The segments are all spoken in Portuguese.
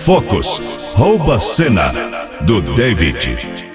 Focus, rouba a cena do David.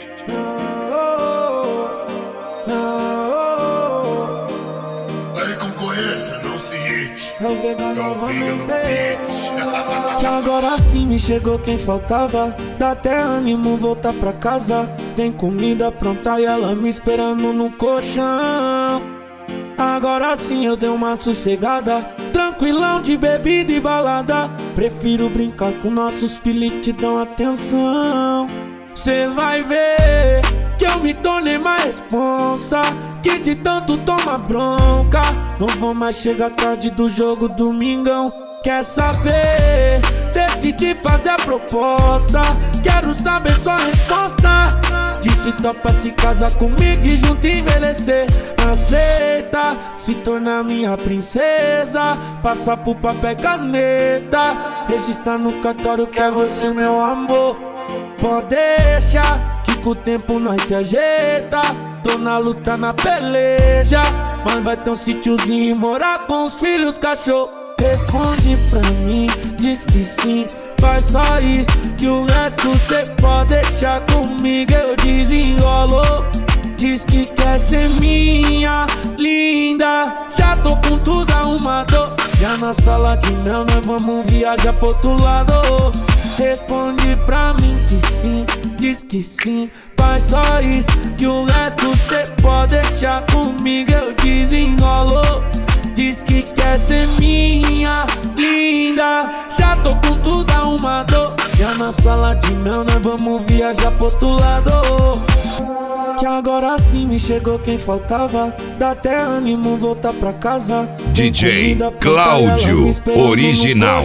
Aí concorrência, não se irrite. É o Vega no beat. Que agora sim me chegou quem faltava. Dá até ânimo voltar pra casa. Tem comida pronta e ela me esperando no colchão. Agora sim eu dei uma sossegada, tranquilão de bebida e balada. Prefiro brincar com nossos filhos e te dão atenção. Cê vai ver que eu me tornei mais responsa, que de tanto toma bronca. Não vou mais chegar tarde do jogo domingão. Quer saber? Decidi fazer a proposta. Quero saber sua resposta. Disse topa se casar comigo e junto envelhecer. Aceita se tornar minha princesa, passar por papel e caneta, registrar no cartório que é você meu amor. Pode deixar que com o tempo nós se ajeita. Tô na luta, na peleja, mas vai ter um sítiozinho e morar com os filhos, cachorro. Responde pra mim, diz que sim, faz só isso, que o resto cê pode deixar comigo, eu desenrolo. Diz que quer ser minha linda, já tô com tudo arrumado. Já na sala de mel nós vamos viajar pro outro lado. Responde pra mim que sim, diz que sim, faz só isso, que o resto cê pode deixar comigo, eu desenrolo. Diz que quer ser minha linda, já tô com tudo arrumado. Já na sala de mel nós vamos viajar pro outro lado. Que agora sim me chegou quem faltava. Dá até ânimo voltar pra casa. DJ Cláudio Original.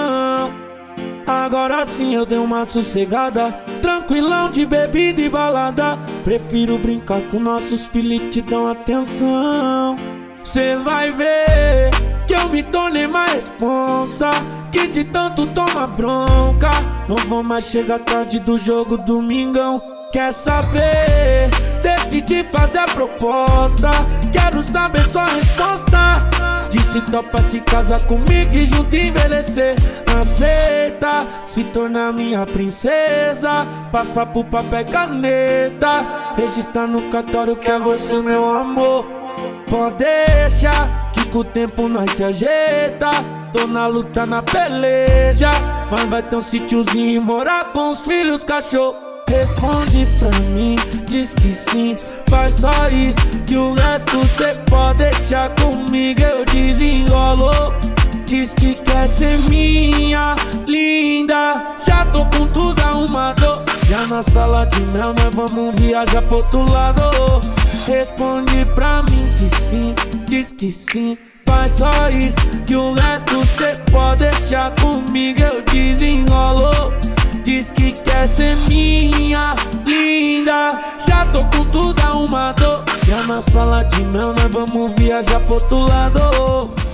Agora sim eu dei uma sossegada, tranquilão de bebida e balada. Prefiro brincar com nossos filhos e te dão atenção. Cê vai ver que eu me tornei mais responsa, que de tanto toma bronca. Não vou mais chegar tarde do jogo domingão. Quer saber? Decidi fazer a proposta. Quero saber sua resposta. Disse topa se casar comigo e junto envelhecer. Aceita se tornar minha princesa, passar por papel e caneta, registrar no cartório que é você meu amor. Pode deixar que com o tempo nós se ajeita. Tô na luta, na peleja, mas vai ter um sítiozinho e morar com os filhos, cachorro. Responde pra mim, diz que sim, faz só isso, que o resto cê pode deixar comigo, eu desenrolo. Diz que quer ser minha linda, já tô com tudo arrumado. Já na sala de mel nós vamos viajar pro outro lado. Responde pra mim que sim, diz que sim, faz só isso, que o resto cê pode deixar comigo, eu desenrolo. Diz que quer ser minha linda, já tô com tudo arrumado. Já na sala de mel nós vamos viajar pro outro lado.